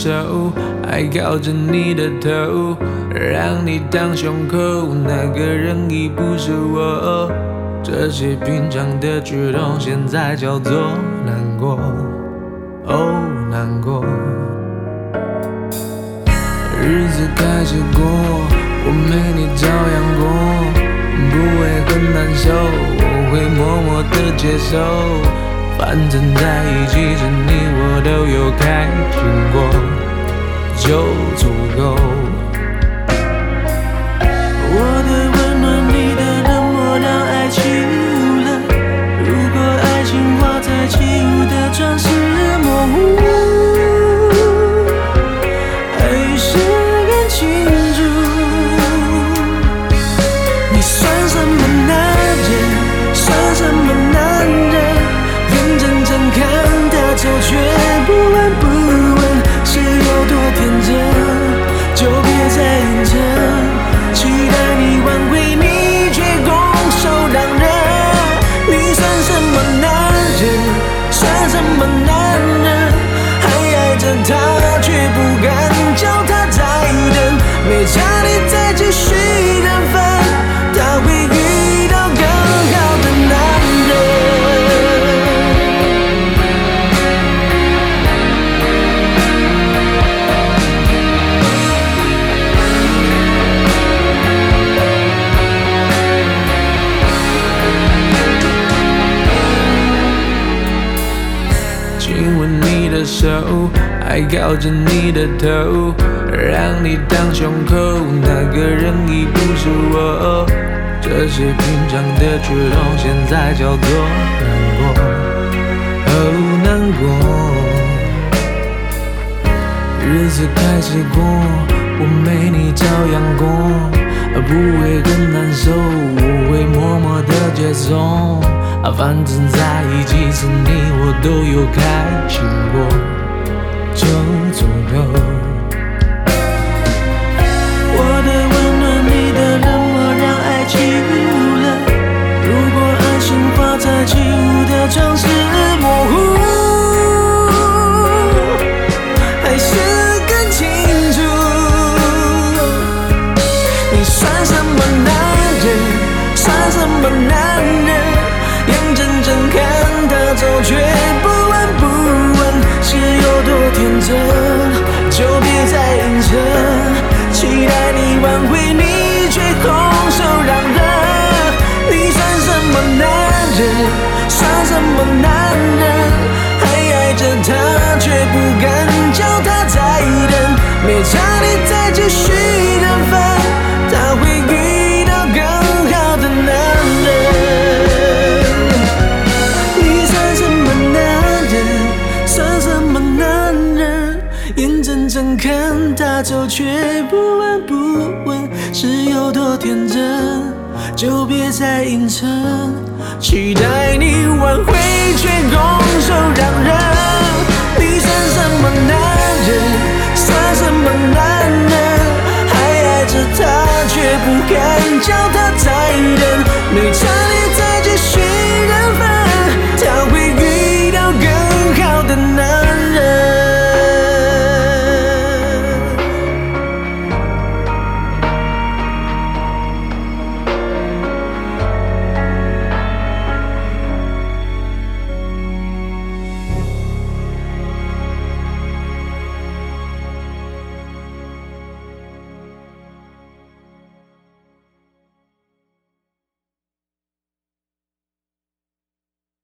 手，还靠着你的头，让你当胸口，那个人已不是我。这些平常的举动，现在叫做难过，哦，难过。日子开始过，我没你照样过，不会很难受，我会默默的接受。反正在一起时你我都有开心过，就足够。我的温暖，你的冷漠，让爱起雾了。如果爱情画在起雾的窗是模糊，还是更清楚。你算什么男人？算什么男人？眼睁睁看他走，却不闻不问，是有多天真？就别再硬撑，期待你挽回，你却拱手让人。你算什么男人？算什么男人？还爱着他，却不敢叫他再等。没差你再继续等分，他会遇到更好的男人。亲吻你的手，还靠着你的头，让你当胸口，那个人已不是我。这些平常的举动，现在叫做难过，哦，难过。日子开始过，我没你照样过，不会更难受，我会默默的接受。反正在一起时你我都有开心过，就足够。我的温暖，你的冷漠，让爱起雾了。如果爱情画在起雾的窗是模糊，还是更清楚。你算什么男人？算什么男人？眼睁睁看他走，却不闻不问，是有多天真？就别再硬撑，期待你挽回，你却空手让人。你算什么男人？算什么男人？还爱着他，却不敢叫他再等。没差你再继续等分，他会遇到更好的男人。眼睁睁看他走，却不闻不问，是有多天真？就别再硬撑，期待你挽回，却拱手让人。你算什么男人？算什么男人？还爱着他，却不敢叫